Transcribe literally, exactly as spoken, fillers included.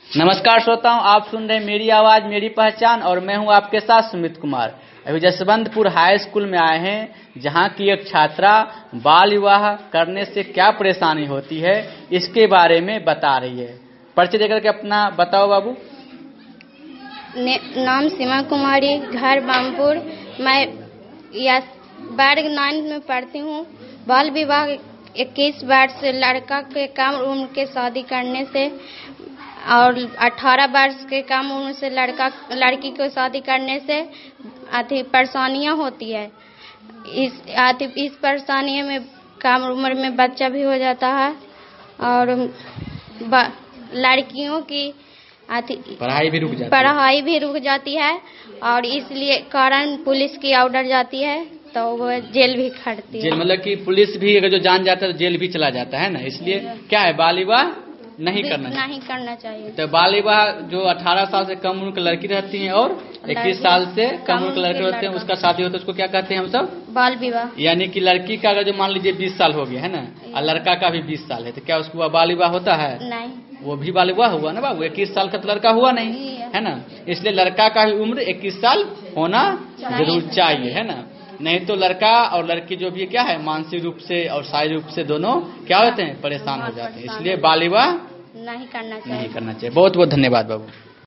नमस्कार श्रोताओं, आप सुन रहे हैं मेरी आवाज मेरी पहचान और मैं हूं आपके साथ सुमित कुमार। अभी जसवंतपुर हाई स्कूल में आए हैं, जहां की एक छात्रा बाल विवाह करने से क्या परेशानी होती है इसके बारे में बता रही है। परिचय देकर के अपना बताओ बाबू। नाम सीमा कुमारी, घर बामपुर। मैं या बारह नाइन्थ में पढ़ती हूँ। बाल विवाह इक्कीस वर्ष से लड़का के कम उम्र के शादी करने से और अठारह वर्ष के कम उम्र से लड़का लड़की को शादी करने से अति परेशानियां होती है। इस अति इस परेशानी में कम उम्र में बच्चा भी हो जाता है और लड़कियों की पढ़ाई भी रुक जाती पढ़ाई भी रुक जाती है और इसलिए कारण पुलिस की ऑर्डर जाती है तो वो जेल भी खटती है। जेल मतलब कि पुलिस भी अगर जो जान जाता है तो जेल भी चला जाता है ना, इसलिए क्या है बाल विवाह नहीं करना चाहिए। नहीं करना चाहिए। तो बाल विवाह जो अठारह साल से कम उम्र की लड़की रहती है और इक्कीस साल से कम उम्र के लड़के रहते हैं, उसका शादी होता है, उसको क्या कहते हैं हम सब? बाल विवाह। यानी कि लड़की का अगर जो मान लीजिए बीस साल हो गया है ना और लड़का का भी बीस साल है तो क्या उसको बाल विवाह होता है? नहीं, वो भी बाल विवाह हुआ ना बाबू। इक्कीस साल का तो लड़का हुआ नहीं है ना, इसलिए लड़का का भी उम्र इक्कीस साल होना जरूर चाहिए है ना। नहीं तो लड़का और लड़की जो भी क्या है मानसिक रूप से और शारीरिक रूप से दोनों क्या होते हैं, परेशान हो जाते हैं। इसलिए बाल विवाह नहीं करना चाहिए। नहीं करना चाहिए। बहुत बहुत धन्यवाद बाबू।